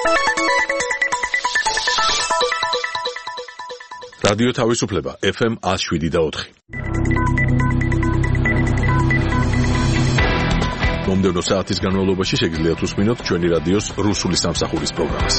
რადიო თავისუფლება FM 107.4. მომდევნო საათის განმავლობაში შეგიძლიათ უსმინოთ ჩვენი რადიოს რუსული სამსახურის პროგრამას.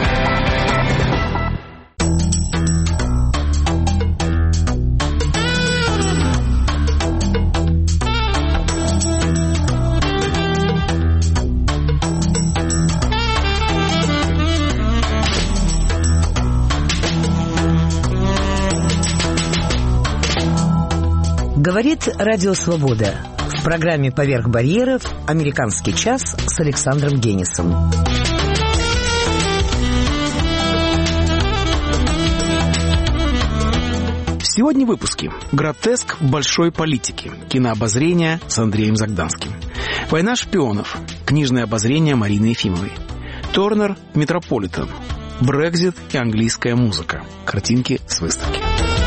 Говорит Радио Свобода. В программе «Поверх барьеров» «Американский час» с Александром Генисом. Сегодня в выпуске «Гротеск большой политики», кинообозрение с Андреем Загданским, «Война шпионов», книжное обозрение Марины Ефимовой, «Торнер Метрополитен», «Брекзит и английская музыка», картинки с выставки.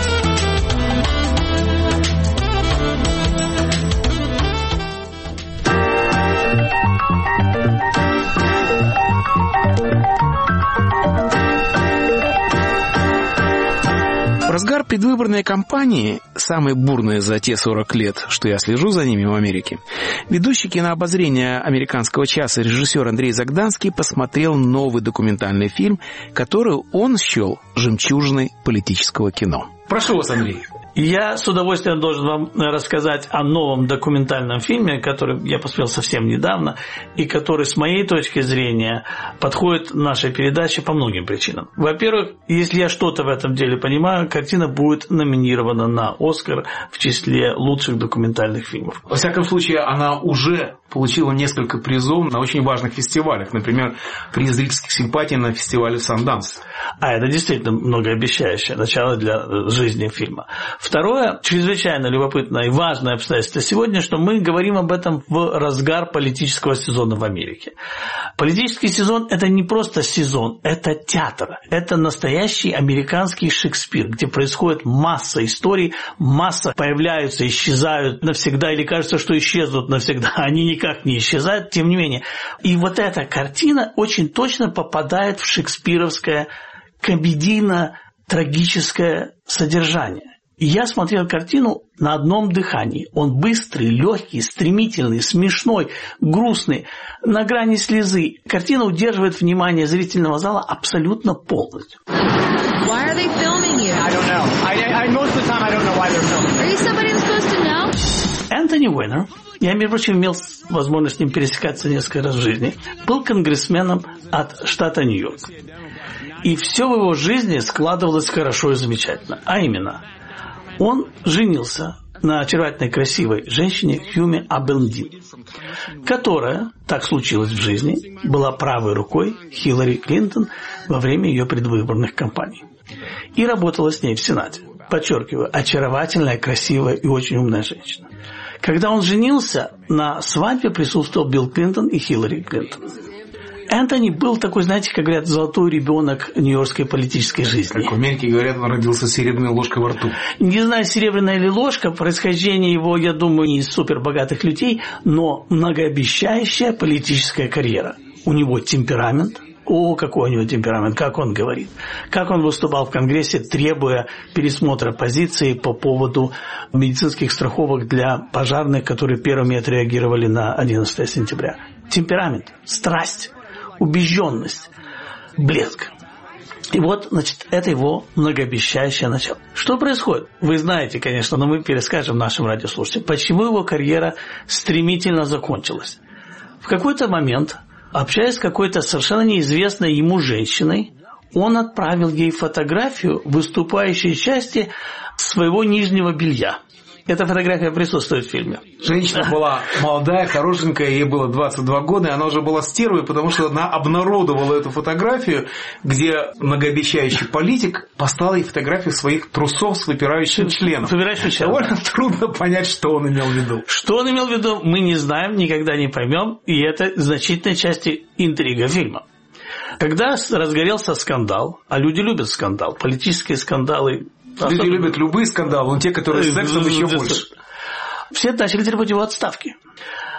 В разгар предвыборной кампании, самой бурной за те 40 лет, что я слежу за ними в Америке, ведущий кинообозрения «Американского часа» режиссер Андрей Загданский посмотрел новый документальный фильм, который он счел жемчужиной политического кино. Прошу вас, Андрей. Я с удовольствием должен вам рассказать о новом документальном фильме, который я посмотрел совсем недавно, и который, с моей точки зрения, подходит нашей передаче по многим причинам. Во-первых, если я что-то в этом деле понимаю, картина будет номинирована на «Оскар» в числе лучших документальных фильмов. Во всяком случае, она уже получила несколько призов на очень важных фестивалях. Например, приз зрительских симпатий на фестивале «Санданс». А это действительно многообещающее начало для жизни фильма. Второе, чрезвычайно любопытное и важное обстоятельство сегодня, что мы говорим об этом в разгар политического сезона в Америке. Политический сезон – это не просто сезон, это театр. Это настоящий американский Шекспир, где происходит масса историй, масса появляются, исчезают навсегда, или кажется, что исчезнут навсегда. Они никак не исчезают, тем не менее. И вот эта картина очень точно попадает в шекспировское комедийно-трагическое содержание. И я смотрел картину на одном дыхании. Он быстрый, легкий, стремительный, смешной, грустный, на грани слезы. Картина удерживает внимание зрительного зала абсолютно полностью. Энтони Уинер, я, между прочим, имел возможность с ним пересекаться несколько раз в жизни, был конгрессменом от штата Нью-Йорк. И все в его жизни складывалось хорошо и замечательно. А именно, он женился на очаровательной, красивой женщине Хьюме Абелдин, которая, так случилось в жизни, была правой рукой Хиллари Клинтон во время ее предвыборных кампаний. И работала с ней в Сенате. Подчеркиваю, очаровательная, красивая и очень умная женщина. Когда он женился, на свадьбе присутствовал Билл Клинтон и Хиллари Клинтон. Энтони был такой, знаете, как говорят, золотой ребенок нью-йоркской политической жизни. Как в Америке говорят, он родился с серебряной ложкой во рту. Не знаю, серебряная ли ложка, происхождение его, я думаю, не из супербогатых людей, но многообещающая политическая карьера. У него темперамент. О, какой у него темперамент, как он говорит. Как он выступал в Конгрессе, требуя пересмотра позиции по поводу медицинских страховок для пожарных, которые первыми отреагировали на 11 сентября. Темперамент, страсть, убежденность, блеск. И вот, значит, это его многообещающее начало. Что происходит? Вы знаете, конечно, но мы перескажем нашим радиослушателям, почему его карьера стремительно закончилась. В какой-то момент, общаясь с какой-то совершенно неизвестной ему женщиной, он отправил ей фотографию выступающей части своего нижнего белья. Эта фотография присутствует в фильме. Женщина была молодая, хорошенькая, ей было 22 года, и она уже была стервой, потому что она обнародовала эту фотографию, где многообещающий политик поставил ей фотографию своих трусов с выпирающим членом. Довольно трудно понять, что он имел в виду. Что он имел в виду, мы не знаем, никогда не поймем, и это в значительной части интрига фильма. Когда разгорелся скандал, а люди любят скандал, политические скандалы. Люди любят любые скандалы, но те, которые с сексом, еще больше. Все начали требовать его отставки.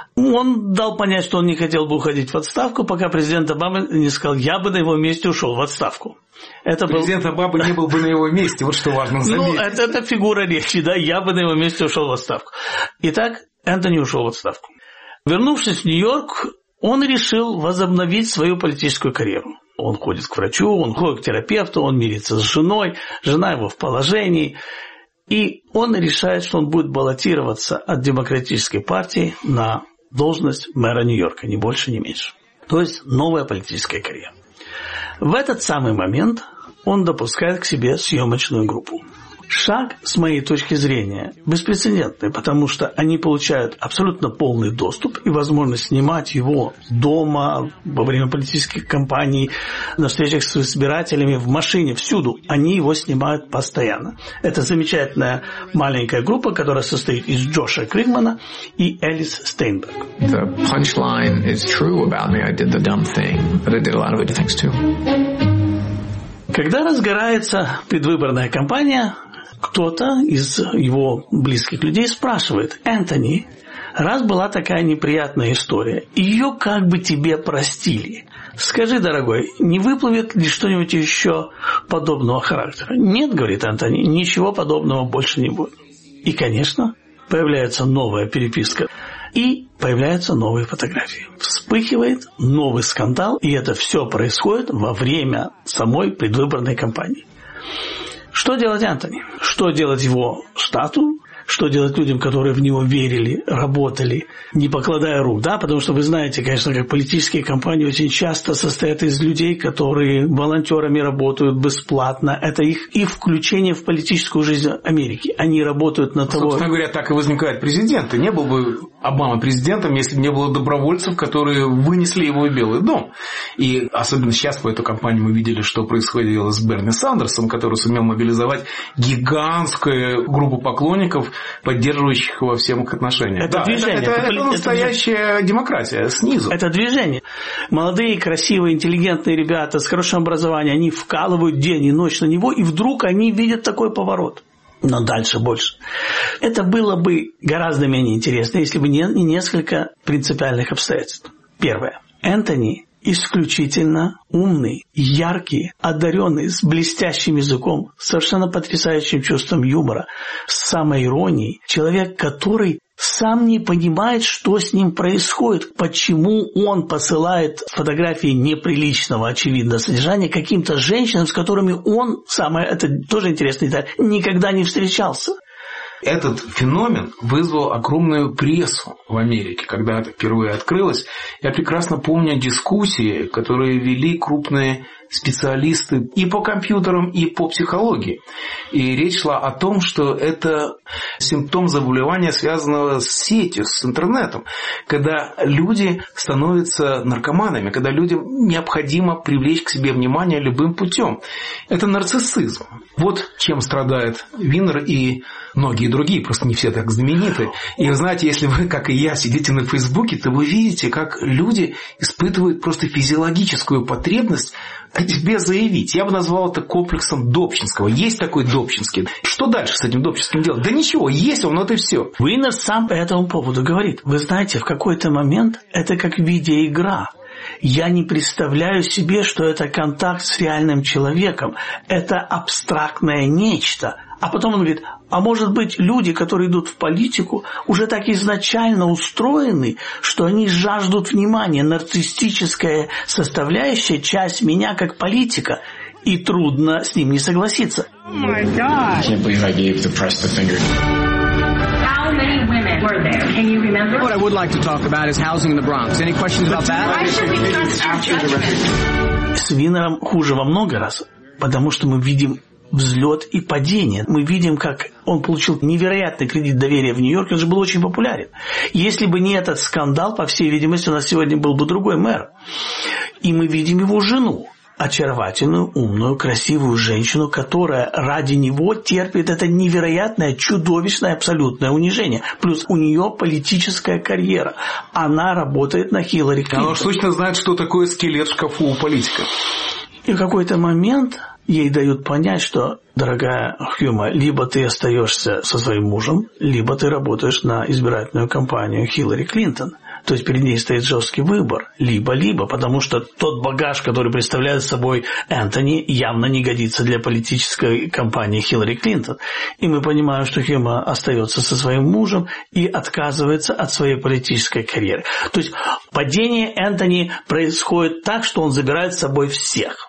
Он дал понять, что он не хотел бы уходить в отставку, пока президент Обама не сказал: я бы на его месте ушел в отставку. Президент Обама не был бы на его месте, вот что важно заметить. Это фигура речи, да, я бы на его месте ушел в отставку. Итак, Энтони ушел в отставку. Вернувшись в Нью-Йорк, он решил возобновить свою политическую карьеру. Он ходит к врачу, он ходит к терапевту, он мирится с женой, жена его в положении. И он решает, что он будет баллотироваться от Демократической партии на должность мэра Нью-Йорка, ни больше, ни меньше. То есть новая политическая карьера. В этот самый момент он допускает к себе съемочную группу. Шаг, с моей точки зрения, беспрецедентный, потому что они получают абсолютно полный доступ и возможность снимать его дома, во время политических кампаний, на встречах с избирателями, в машине, всюду. Они его снимают постоянно. Это замечательная маленькая группа, которая состоит из Джоша Кригмана и Элис Стейнберг. The punchline is true about me. I did the dumb thing, but I did a lot of good things too. Когда разгорается предвыборная кампания, кто-то из его близких людей спрашивает: Энтони, раз была такая неприятная история, ее как бы тебе простили, скажи, дорогой, не выплывет ли что-нибудь еще подобного характера? Нет, говорит Энтони, ничего подобного больше не будет. И, конечно, появляется новая переписка и появляются новые фотографии. Вспыхивает новый скандал, и это все происходит во время самой предвыборной кампании. Что делать Энтони? Что делать его штату? Что делать людям, которые в него верили, работали, не покладая рук, да? Потому что вы знаете, конечно, как политические кампании очень часто состоят из людей, которые волонтерами работают бесплатно. Это их и включение в политическую жизнь Америки. Они работают на того... Собственно говоря, так и возникают президенты. Не был бы Обама президентом, если бы не было добровольцев, которые вынесли его в Белый дом. И особенно сейчас по этой кампании мы видели, что происходило с Берни Сандерсом, который сумел мобилизовать гигантскую группу поклонников, поддерживающих во всех отношениях. Это движение. Это настоящая демократия снизу. Это движение. Молодые, красивые, интеллигентные ребята с хорошим образованием, они вкалывают день и ночь на него, и вдруг они видят такой поворот. Но дальше больше. Это было бы гораздо менее интересно, если бы не несколько принципиальных обстоятельств. Первое. Энтони исключительно умный, яркий, одаренный, с блестящим языком, совершенно потрясающим чувством юмора, с самоиронией. Человек, который сам не понимает, что с ним происходит, почему он посылает фотографии неприличного, очевидно, содержания каким-то женщинам, с которыми он, это тоже интересная деталь, никогда не встречался. Этот феномен вызвал огромную прессу в Америке, когда это впервые открылось. Я прекрасно помню дискуссии, которые вели крупные специалисты и по компьютерам, и по психологии. И речь шла о том, что это симптом заболевания, связанного с сетью, с интернетом, когда люди становятся наркоманами, когда людям необходимо привлечь к себе внимание любым путем. Это нарциссизм. Вот чем страдает Винер и многие другие, просто не все так знамениты. И вы знаете, если вы, как и я, сидите на Фейсбуке, то вы видите, как люди испытывают просто физиологическую потребность о тебе заявить. Я бы назвал это комплексом Добчинского. Есть такой Добчинский. Что дальше с этим Добчинским делать? Да ничего, есть он, вот и все. Винер сам по этому поводу говорит. Вы знаете, в какой-то момент это как видеоигра. Я не представляю себе, что это контакт с реальным человеком. Это абстрактное нечто. А потом он говорит, а может быть, люди, которые идут в политику, уже так изначально устроены, что они жаждут внимания. Нарциссическая составляющая часть меня как политика. И трудно с ним не согласиться. How many women were there? Can you remember? What I would like to talk about is housing in the Bronx. Any questions about that? Why should we trust your judgment? С Винером хуже во много раз, потому что мы видим взлет и падение. Мы видим, как он получил невероятный кредит доверия в Нью-Йорке, он же был очень популярен. Если бы не этот скандал, по всей видимости, у нас сегодня был бы другой мэр. И мы видим его жену, очаровательную, умную, красивую женщину, которая ради него терпит это невероятное, чудовищное, абсолютное унижение. Плюс у нее политическая карьера. Она работает на Хиллари Клинтон. Она уж точно знает, что такое скелет в шкафу у политика. И в какой-то момент ей дают понять, что, дорогая Хьюма, либо ты остаешься со своим мужем, либо ты работаешь на избирательную кампанию Хиллари Клинтон. То есть перед ней стоит жесткий выбор. Либо-либо, потому что тот багаж, который представляет собой Энтони, явно не годится для политической кампании Хиллари Клинтон. И мы понимаем, что Хьюма остается со своим мужем и отказывается от своей политической карьеры. То есть падение Энтони происходит так, что он забирает с собой всех.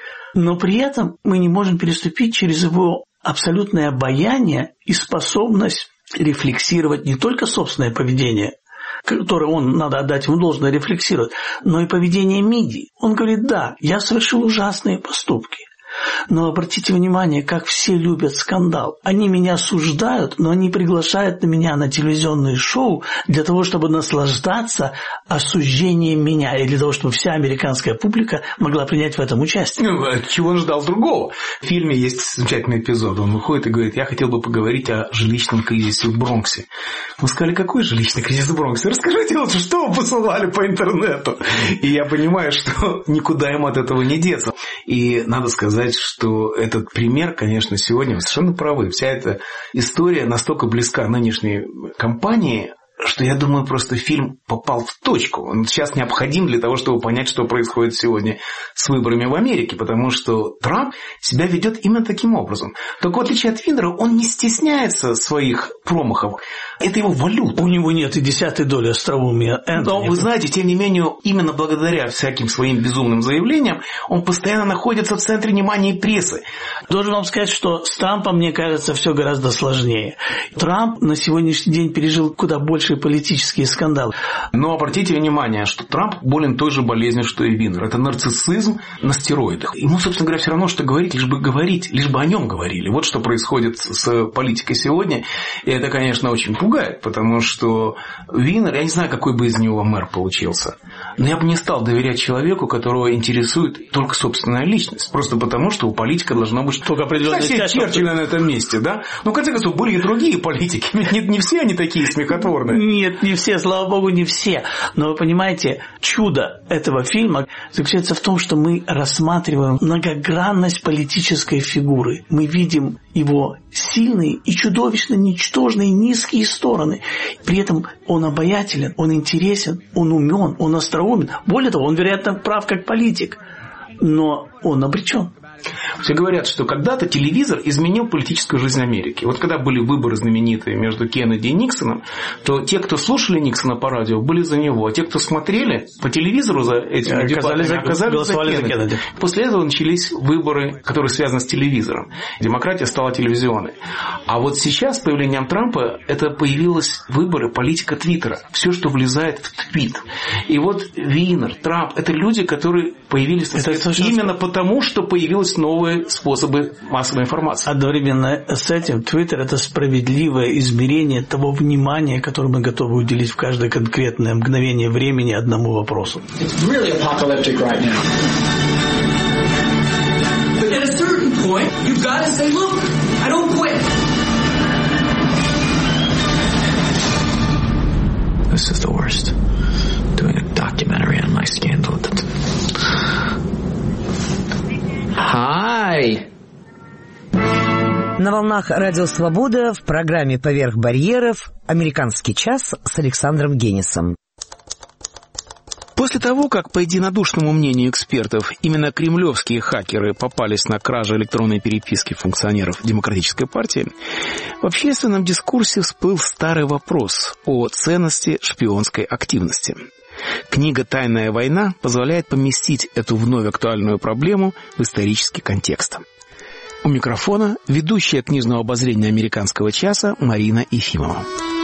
Но при этом мы не можем переступить через его абсолютное обаяние и способность рефлексировать не только собственное поведение, которое он, надо отдать ему должное, рефлексировать, но и поведение Миди. Он говорит: да, я совершил ужасные поступки. Но обратите внимание, как все любят скандал. Они меня осуждают, но они приглашают меня на телевизионные шоу для того, чтобы наслаждаться осуждением меня, и для того, чтобы вся американская публика могла принять в этом участие. Чего он ждал другого? В фильме есть замечательный эпизод. Он выходит и говорит: я хотел бы поговорить о жилищном кризисе в Бронксе. Мы сказали: какой жилищный кризис в Бронксе? Расскажите лучше, что вы посылали по интернету. И я понимаю, что никуда ему от этого не деться. И надо сказать, что этот пример, конечно, сегодня вы совершенно правы. Вся эта история настолько близка нынешней кампании, что, я думаю, просто фильм попал в точку. Он сейчас необходим для того, чтобы понять, что происходит сегодня с выборами в Америке, потому что Трамп себя ведет именно таким образом. Только в отличие от Винера, он не стесняется своих промахов. Это его валюта. У него нет и 10 доли остроумия Энтони. Но вы знаете, тем не менее, именно благодаря всяким своим безумным заявлениям, он постоянно находится в центре внимания прессы. Должен вам сказать, что с Трампом, мне кажется, все гораздо сложнее. Трамп на сегодняшний день пережил куда больше политические скандалы. Но обратите внимание, что Трамп болен той же болезнью, что и Винер. Это нарциссизм на стероидах. Ему, собственно говоря, все равно, что говорить, лишь бы о нем говорили. Вот что происходит с политикой сегодня. И это, конечно, очень пугает, потому что Винер, я не знаю, какой бы из него мэр получился. Но я бы не стал доверять человеку, которого интересует только собственная личность. Просто потому, что у политика должна быть только определенная часть. Черчилля на этом месте, да? Но, в конце концов, были и другие политики. Ведь не все они такие смехотворные. Нет, не все, слава богу, не все. Но вы понимаете, чудо этого фильма заключается в том, что мы рассматриваем многогранность политической фигуры. Мы видим его сильные и чудовищно ничтожные низкие стороны. При этом он обаятелен, он интересен, он умен, он остроумен. Более того, он, вероятно, прав как политик. Но он обречен. Все говорят, что когда-то телевизор изменил политическую жизнь Америки. Вот когда были выборы знаменитые между Кеннеди и Никсоном, то те, кто слушали Никсона по радио, были за него. А те, кто смотрели по телевизору за этими дебатами, оказались за Кеннеди. После этого начались выборы, которые связаны с телевизором. Демократия стала телевизионной. А вот сейчас с появлением Трампа это появились выборы политика Твиттера. Все, что влезает в твит. И вот Винер, Трамп – это люди, которые появились именно потому, что появились новые способы массовой информации. Одновременно с этим Твиттер – это справедливое измерение того внимания, которое мы готовы уделить в каждое конкретное мгновение времени одному вопросу. This is the worst. Doing a documentary on my scandal. Hi. На волнах Радио Свобода в программе «Поверх барьеров» «Американский час» с Александром Генисом. После того, как, по единодушному мнению экспертов, именно кремлевские хакеры попались на кражу электронной переписки функционеров Демократической партии, в общественном дискурсе всплыл старый вопрос о ценности шпионской активности. Книга «Тайная война» позволяет поместить эту вновь актуальную проблему в исторический контекст. У микрофона ведущая книжного обозрения «Американского часа» Марина Ефимова.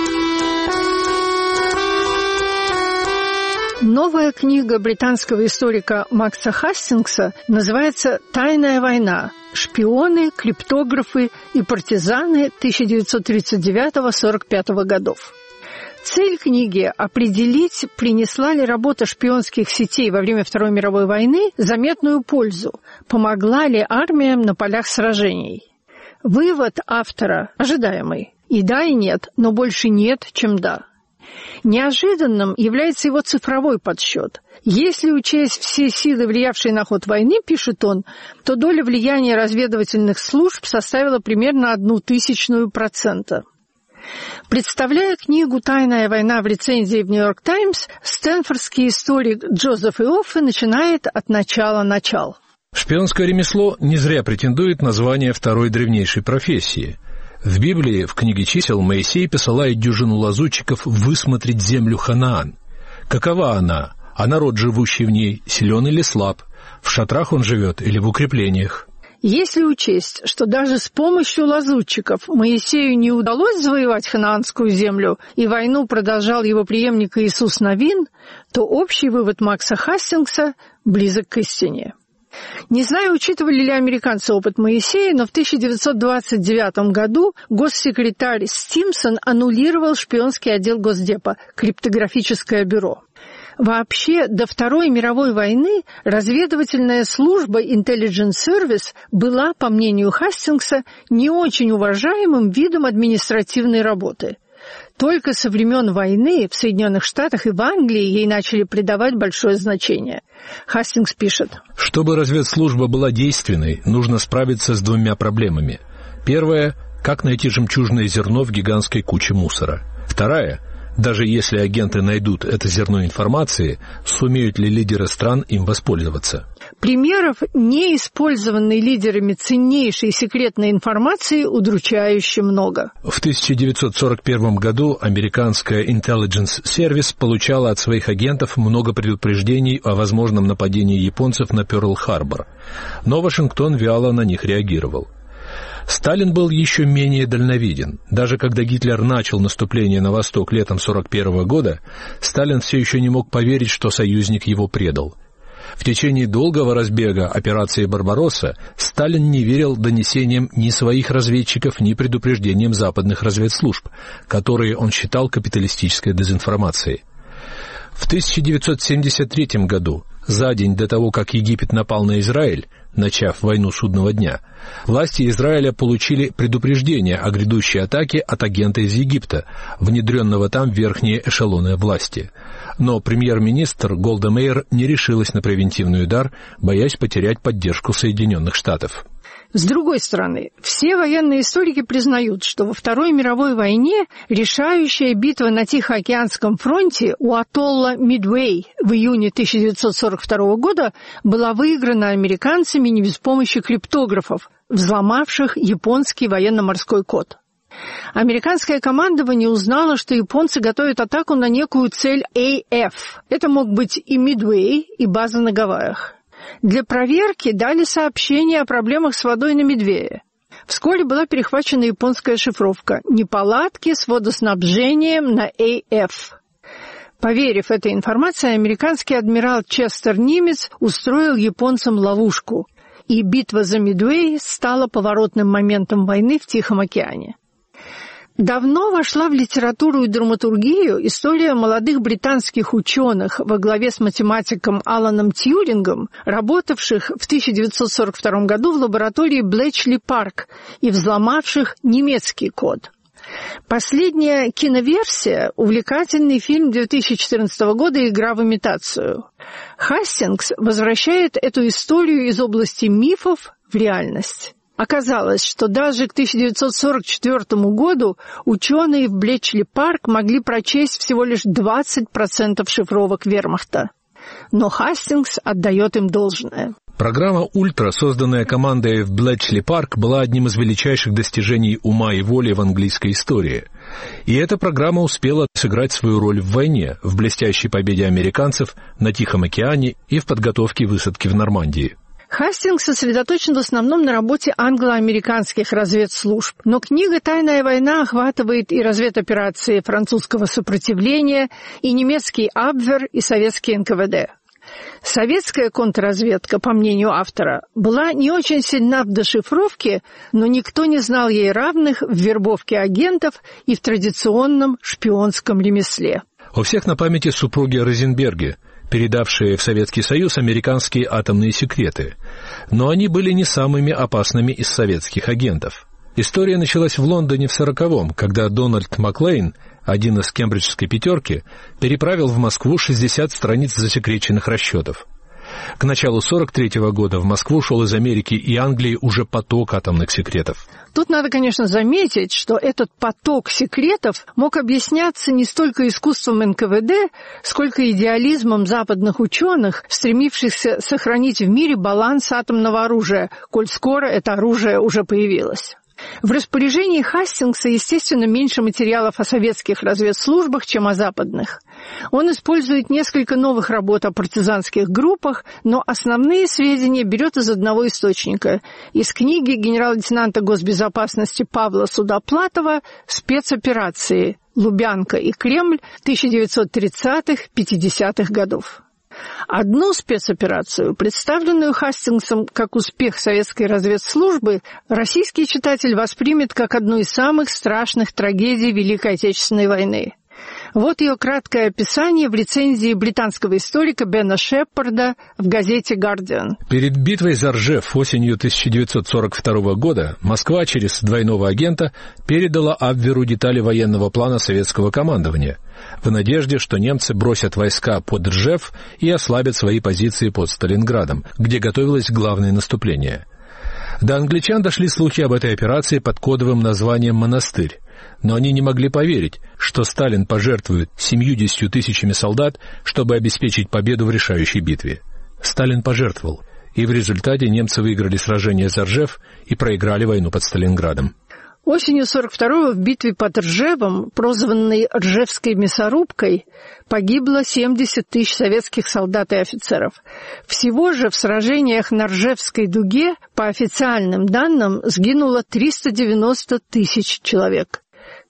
Новая книга британского историка Макса Хастингса называется «Тайная война. Шпионы, криптографы и партизаны 1939-45 годов». Цель книги – определить, принесла ли работа шпионских сетей во время Второй мировой войны заметную пользу, помогла ли армиям на полях сражений. Вывод автора ожидаемый. И да, и нет, но больше нет, чем да. Неожиданным является его цифровой подсчет. Если учесть все силы, влиявшие на ход войны, пишет он, то доля влияния разведывательных служб составила примерно 0,01%. Представляя книгу «Тайная война» в рецензии в «Нью-Йорк Таймс», стэнфордский историк Джозеф Иоффе начинает от начала. Шпионское ремесло не зря претендует на звание второй древнейшей профессии. В Библии, в книге чисел, Моисей посылает дюжину лазутчиков высмотреть землю Ханаан. Какова она, а народ, живущий в ней, силен или слаб? В шатрах он живет или в укреплениях? Если учесть, что даже с помощью лазутчиков Моисею не удалось завоевать ханаанскую землю, и войну продолжал его преемник Иисус Навин, то общий вывод Макса Хастингса близок к истине. Не знаю, учитывали ли американцы опыт Моисея, но в 1929 году госсекретарь Стимсон аннулировал шпионский отдел Госдепа, криптографическое бюро. Вообще, до Второй мировой войны разведывательная служба Intelligence Service была, по мнению Хастингса, не очень уважаемым видом административной работы. Только со времен войны в Соединенных Штатах и в Англии ей начали придавать большое значение. Хастингс пишет: «Чтобы разведслужба была действенной, нужно справиться с двумя проблемами. Первая – как найти жемчужное зерно в гигантской куче мусора. Вторая – даже если агенты найдут это зерно информации, сумеют ли лидеры стран им воспользоваться?» Примеров неиспользованной лидерами ценнейшей секретной информации удручающе много. В 1941 году американская Intelligence Service получала от своих агентов много предупреждений о возможном нападении японцев на Пёрл-Харбор, но Вашингтон вяло на них реагировал. Сталин был еще менее дальновиден. Даже когда Гитлер начал наступление на восток летом 1941 года, Сталин все еще не мог поверить, что союзник его предал. В течение долгого разбега операции «Барбаросса» Сталин не верил донесениям ни своих разведчиков, ни предупреждениям западных разведслужб, которые он считал капиталистической дезинформацией. В 1973 году, за день до того, как Египет напал на Израиль, начав войну судного дня, власти Израиля получили предупреждение о грядущей атаке от агента из Египта, внедренного там в верхние эшелоны власти. Но премьер-министр Голда Меир не решилась на превентивный удар, боясь потерять поддержку Соединенных Штатов. С другой стороны, все военные историки признают, что во Второй мировой войне решающая битва на Тихоокеанском фронте у атолла Мидуэй в июне 1942 года была выиграна американцами не без помощи криптографов, взломавших японский военно-морской код. Американское командование узнало, что японцы готовят атаку на некую цель AF. Это мог быть и Мидуэй, и база на Гавайях. Для проверки дали сообщение о проблемах с водой на Медвее. Вскоре была перехвачена японская шифровка «Неполадки с водоснабжением на AF». Поверив этой информации, американский адмирал Честер Нимец устроил японцам ловушку, и битва за Медвей стала поворотным моментом войны в Тихом океане. Давно вошла в литературу и драматургию история молодых британских ученых во главе с математиком Аланом Тьюрингом, работавших в 1942 году в лаборатории Блэчли-Парк и взломавших немецкий код. Последняя киноверсия – увлекательный фильм 2014 года «Игра в имитацию». Хастингс возвращает эту историю из области мифов в реальность. Оказалось, что даже к 1944 году ученые в Блэчли-Парк могли прочесть всего лишь 20% шифровок вермахта. Но Хастингс отдает им должное. Программа «Ультра», созданная командой в Блэчли-Парк, была одним из величайших достижений ума и воли в английской истории. И эта программа успела сыграть свою роль в войне, в блестящей победе американцев на Тихом океане и в подготовке высадки в Нормандии. Хастингс сосредоточен в основном на работе англо-американских разведслужб, но книга «Тайная война» охватывает и разведоперации французского сопротивления, и немецкий Абвер, и советский НКВД. Советская контрразведка, по мнению автора, была не очень сильна в дешифровке, но никто не знал ей равных в вербовке агентов и в традиционном шпионском ремесле. У всех на памяти супруги Розенберги, передавшие в Советский Союз американские атомные секреты. Но они были не самыми опасными из советских агентов. История началась в Лондоне в 1940-м, когда Дональд Маклейн, один из кембриджской пятерки, переправил в Москву 60 страниц засекреченных расчетов. К началу 1943 года в Москву шел из Америки и Англии уже поток атомных секретов. Тут надо, конечно, заметить, что этот поток секретов мог объясняться не столько искусством НКВД, сколько идеализмом западных ученых, стремившихся сохранить в мире баланс атомного оружия, коль скоро это оружие уже появилось. В распоряжении Хастингса, естественно, меньше материалов о советских разведслужбах, чем о западных. Он использует несколько новых работ о партизанских группах, но основные сведения берет из одного источника – из книги генерал-лейтенанта госбезопасности Павла Судоплатова «Спецоперации. Лубянка и Кремль 1930-50-х годов». Одну спецоперацию, представленную Хастингсом как успех советской разведслужбы, российский читатель воспримет как одну из самых страшных трагедий Великой Отечественной войны. Вот ее краткое описание в рецензии британского историка Бена Шепарда в газете «Гардиан». Перед битвой за Ржев осенью 1942 года Москва через двойного агента передала Абверу детали военного плана советского командования в надежде, что немцы бросят войска под Ржев и ослабят свои позиции под Сталинградом, где готовилось главное наступление. До англичан дошли слухи об этой операции под кодовым названием «Монастырь», но они не могли поверить, что Сталин пожертвует 70 тысячами солдат, чтобы обеспечить победу в решающей битве. Сталин пожертвовал, и в результате немцы выиграли сражение за Ржев и проиграли войну под Сталинградом. Осенью 1942-го в битве под Ржевом, прозванной Ржевской мясорубкой, погибло 70 тысяч советских солдат и офицеров. Всего же в сражениях на Ржевской дуге, по официальным данным, сгинуло 390 тысяч человек.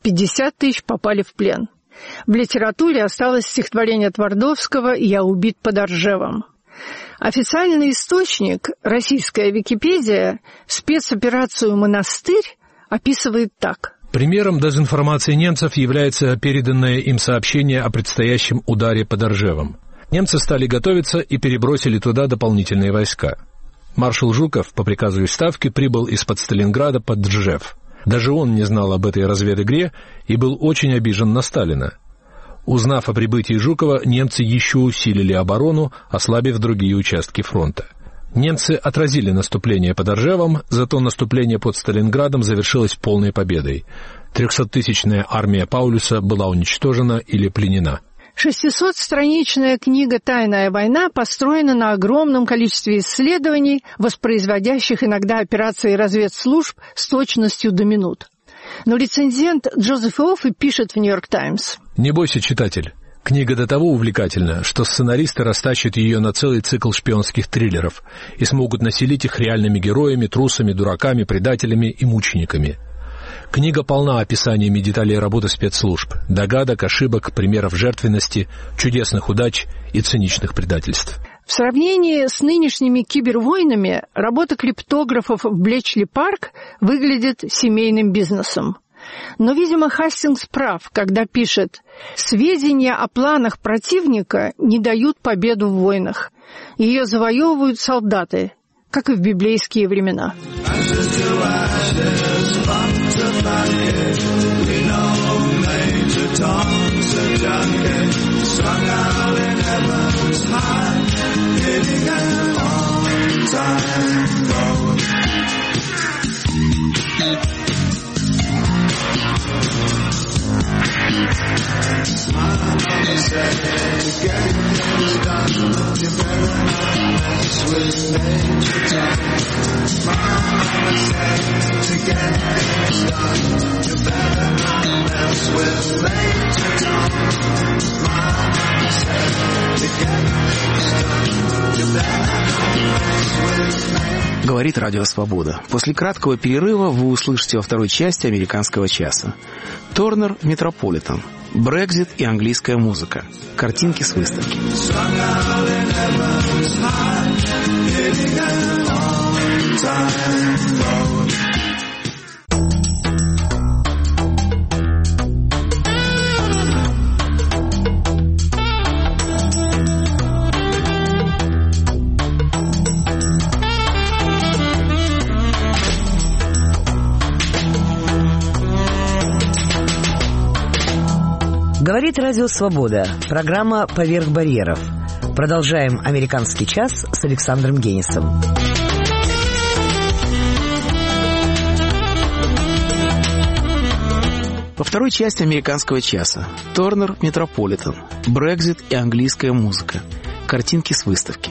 50 тысяч попали в плен. В литературе осталось стихотворение Твардовского «Я убит под Ржевом». Официальный источник, российская Википедия, спецоперацию «Монастырь» описывает так. Примером дезинформации немцев является переданное им сообщение о предстоящем ударе под Ржевом. Немцы стали готовиться и перебросили туда дополнительные войска. Маршал Жуков по приказу из Ставки прибыл из-под Сталинграда под Ржев. Даже он не знал об этой разведигре и был очень обижен на Сталина. Узнав о прибытии Жукова, немцы еще усилили оборону, ослабив другие участки фронта. Немцы отразили наступление под Ржевом, зато наступление под Сталинградом завершилось полной победой. 300-тысячная армия Паулюса была уничтожена или пленена. 600-страничная книга «Тайная война» построена на огромном количестве исследований, воспроизводящих иногда операции разведслужб с точностью до минут. Но рецензент Джозеф Иоффе пишет в «Нью-Йорк Таймс». «Не бойся, читатель. Книга до того увлекательна, что сценаристы растащат ее на целый цикл шпионских триллеров и смогут населить их реальными героями, трусами, дураками, предателями и мучениками. Книга полна описаниями деталей работы спецслужб, догадок, ошибок, примеров жертвенности, чудесных удач и циничных предательств». В сравнении с нынешними кибервойнами работа криптографов в Блечли-парк выглядит семейным бизнесом. Но, видимо, Хастингс прав, когда пишет: «Сведения о планах противника не дают победу в войнах. Ее завоевывают солдаты, как и в библейские времена». Говорит Радио Свобода. После краткого перерыва вы услышите во второй части «Американского часа». Торнер Метрополитен, Брекзит и английская музыка. Картинки с выставки. Говорит Радио Свобода. Программа «Поверх барьеров». Продолжаем «Американский час» с Александром Генисом. По второй части «Американского часа» Торнер, Метрополитен, Брексит и английская музыка. Картинки с выставки.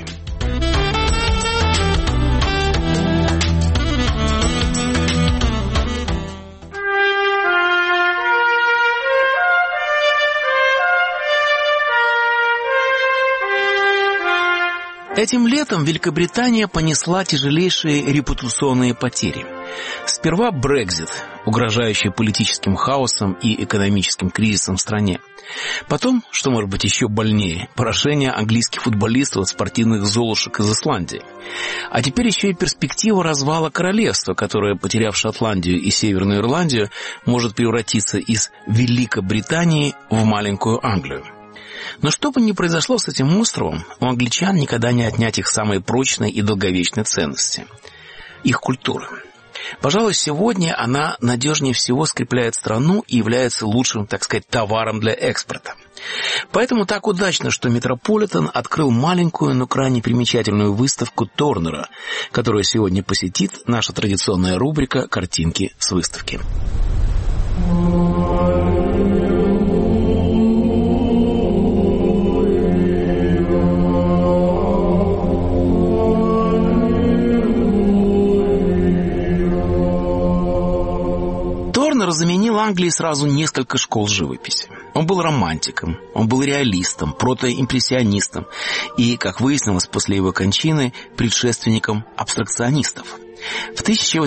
Этим летом Великобритания понесла тяжелейшие репутационные потери. Сперва Брексит, угрожающий политическим хаосом и экономическим кризисом в стране. Потом, что может быть еще больнее, поражение английских футболистов от спортивных золушек из Исландии. А теперь еще и перспектива развала королевства, которое, потеряв Шотландию и Северную Ирландию, может превратиться из Великобритании в маленькую Англию. Но что бы ни произошло с этим островом, у англичан никогда не отнять их самые прочные и долговечные ценности – их культуры. Пожалуй, сегодня она надежнее всего скрепляет страну и является лучшим, так сказать, товаром для экспорта. Поэтому так удачно, что Метрополитен открыл маленькую, но крайне примечательную выставку Торнера, которую сегодня посетит наша традиционная рубрика «Картинки с выставки». Торнер заменил Англии сразу несколько школ живописи. Он был романтиком, он был реалистом, протоимпрессионистом и, как выяснилось после его кончины, предшественником абстракционистов. В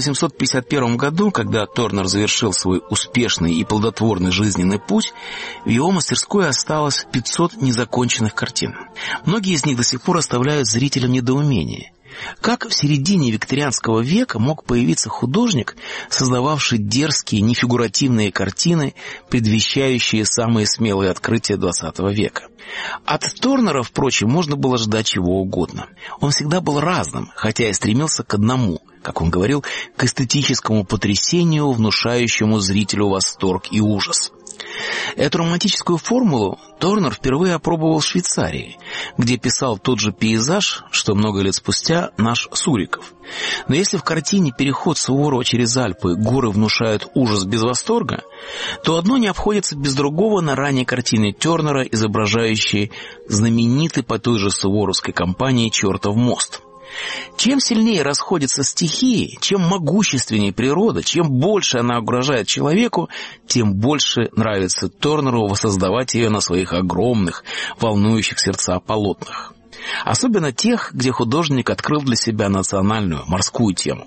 1851 году, когда Торнер завершил свой успешный и плодотворный жизненный путь, в его мастерской осталось 500 незаконченных картин. Многие из них до сих пор оставляют зрителям недоумение. Как в середине викторианского века мог появиться художник, создававший дерзкие, нефигуративные картины, предвещающие самые смелые открытия XX века? От Торнера, впрочем, можно было ждать чего угодно. Он всегда был разным, хотя и стремился к одному, как он говорил, к эстетическому потрясению, внушающему зрителю восторг и ужас. Эту романтическую формулу Торнер впервые опробовал в Швейцарии, где писал тот же пейзаж, что много лет спустя наш Суриков. Но если в картине «Переход Суворова через Альпы» горы внушают ужас без восторга, то одно не обходится без другого на ранней картине Торнера, изображающей знаменитый по той же суворовской компании «Чертов мост». Чем сильнее расходятся стихии, чем могущественнее природа, чем больше она угрожает человеку, тем больше нравится Торнеру воссоздавать ее на своих огромных, волнующих сердца полотнах. Особенно тех, где художник открыл для себя национальную морскую тему.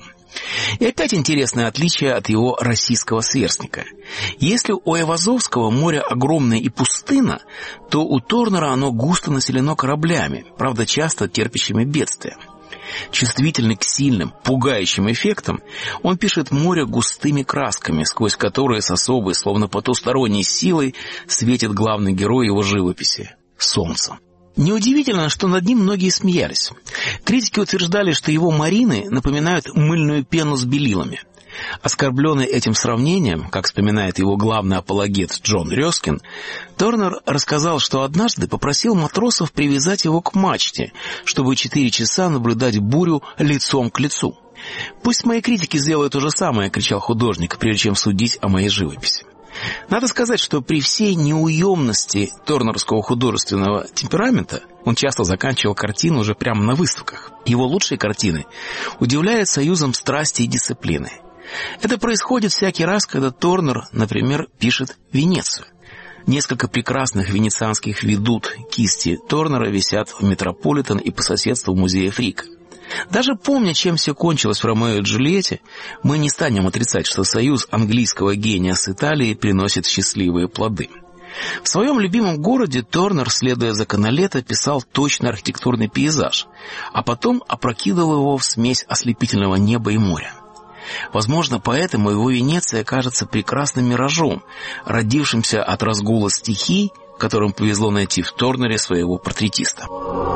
И опять интересное отличие от его российского сверстника. Если у Айвазовского море огромное и пустынно, то у Торнера оно густо населено кораблями, правда часто терпящими бедствия. Чувствительный к сильным, пугающим эффектам, он пишет море густыми красками, сквозь которые с особой, словно потусторонней силой светит главный герой его живописи — солнцем. Неудивительно, что над ним многие смеялись. Критики утверждали, что его марины напоминают мыльную пену с белилами. Оскорбленный этим сравнением, как вспоминает его главный апологет Джон Рёскин, Торнер рассказал, что однажды попросил матросов привязать его к мачте, чтобы 4 часа наблюдать бурю лицом к лицу. «Пусть мои критики сделают то же самое», — кричал художник, прежде чем судить о моей живописи. Надо сказать, что при всей неуемности торнеровского художественного темперамента он часто заканчивал картину уже прямо на выставках. Его лучшие картины удивляют союзом страсти и дисциплины. Это происходит всякий раз, когда Торнер, например, пишет «Венецию». Несколько прекрасных венецианских ведут кисти Торнера висят в Метрополитен и по соседству в музее Фрика. Даже помня, чем все кончилось в «Ромео и Джульетте», мы не станем отрицать, что союз английского гения с Италией приносит счастливые плоды. В своем любимом городе Торнер, следуя за Каналетто, писал точный архитектурный пейзаж, а потом опрокидывал его в смесь ослепительного неба и моря. Возможно, поэтому его Венеция кажется прекрасным миражом, родившимся от разгула стихий, которым повезло найти в Торнере своего портретиста.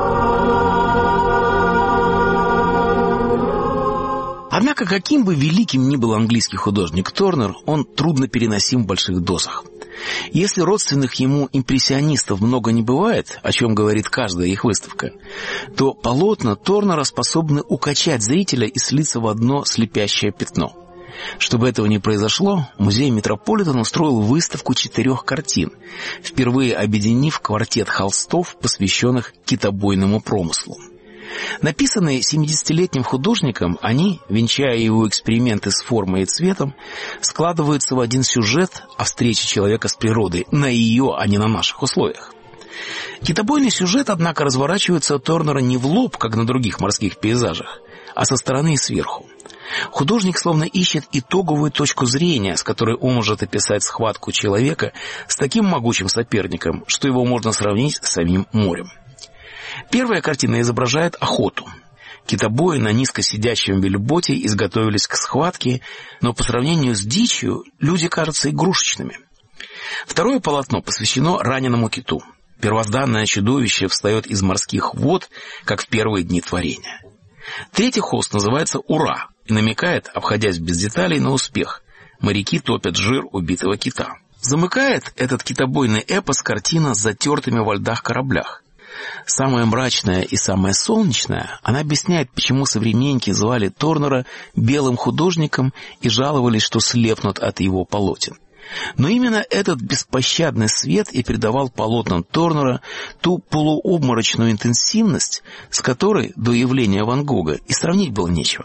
Однако, каким бы великим ни был английский художник Торнер, он трудно переносим в больших дозах. Если родственных ему импрессионистов много не бывает, о чем говорит каждая их выставка, то полотна Торнера способны укачать зрителя и слиться в одно слепящее пятно. Чтобы этого не произошло, музей Метрополитен устроил выставку 4 картин, впервые объединив квартет холстов, посвященных китобойному промыслу. Написанные 70-летним художником, они, венчая его эксперименты с формой и цветом, складываются в один сюжет о встрече человека с природой на ее, а не на наших условиях. Китобойный сюжет, однако, разворачивается от Торнера не в лоб, как на других морских пейзажах, а со стороны и сверху. Художник словно ищет итоговую точку зрения, с которой он может описать схватку человека с таким могучим соперником, что его можно сравнить с самим морем. Первая картина изображает охоту. Китобои на низко сидящем вельботе изготовились к схватке, но по сравнению с дичью люди кажутся игрушечными. Второе полотно посвящено раненому киту. Первозданное чудовище встает из морских вод, как в первые дни творения. Третий холст называется «Ура» и намекает, обходясь без деталей, на успех. Моряки топят жир убитого кита. Замыкает этот китобойный эпос картина с затертыми во льдах кораблях. Самая мрачная и самая солнечная, она объясняет, почему современники звали Торнера белым художником и жаловались, что слепнут от его полотен. Но именно этот беспощадный свет и придавал полотнам Торнера ту полуобморочную интенсивность, с которой до явления Ван Гога и сравнить было нечего.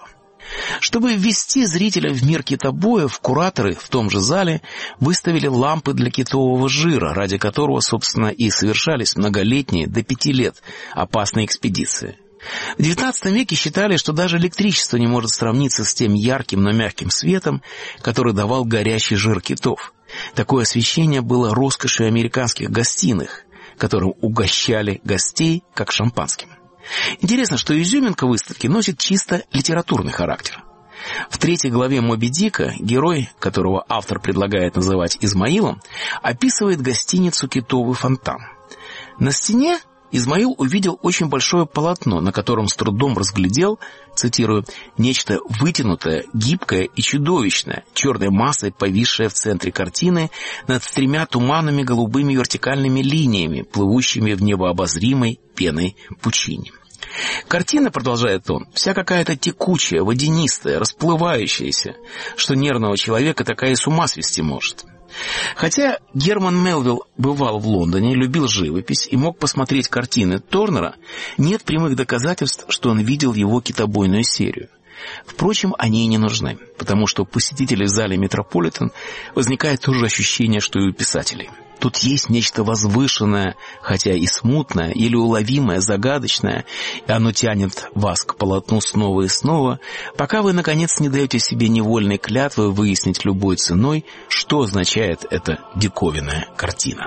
Чтобы ввести зрителя в мир китобоев, кураторы в том же зале выставили лампы для китового жира, ради которого, собственно, и совершались многолетние, до 5 лет, опасные экспедиции. В XIX веке считали, что даже электричество не может сравниться с тем ярким, но мягким светом, который давал горящий жир китов. Такое освещение было роскошью американских гостиных, которым угощали гостей как шампанским. Интересно, что изюминка выставки носит чисто литературный характер. В 3 главе «Моби Дика» герой, которого автор предлагает называть Измаилом, описывает гостиницу «Китовый фонтан». На стене Измаил увидел очень большое полотно, на котором с трудом разглядел, цитирую, «нечто вытянутое, гибкое и чудовищное, черной массой, повисшее в центре картины над 3 туманными голубыми вертикальными линиями, плывущими в невообозримой пеной пучине». Картина, продолжает он, вся какая-то текучая, водянистая, расплывающаяся, что нервного человека такая и с ума свести может. Хотя Герман Мелвилл бывал в Лондоне, любил живопись и мог посмотреть картины Торнера, нет прямых доказательств, что он видел его китобойную серию. Впрочем, они и не нужны, потому что у посетителей в зале Метрополитен возникает то же ощущение, что и у писателей. Тут есть нечто возвышенное, хотя и смутное, или уловимое, загадочное, и оно тянет вас к полотну снова и снова, пока вы, наконец, не даете себе невольной клятвы выяснить любой ценой, что означает эта диковинная картина.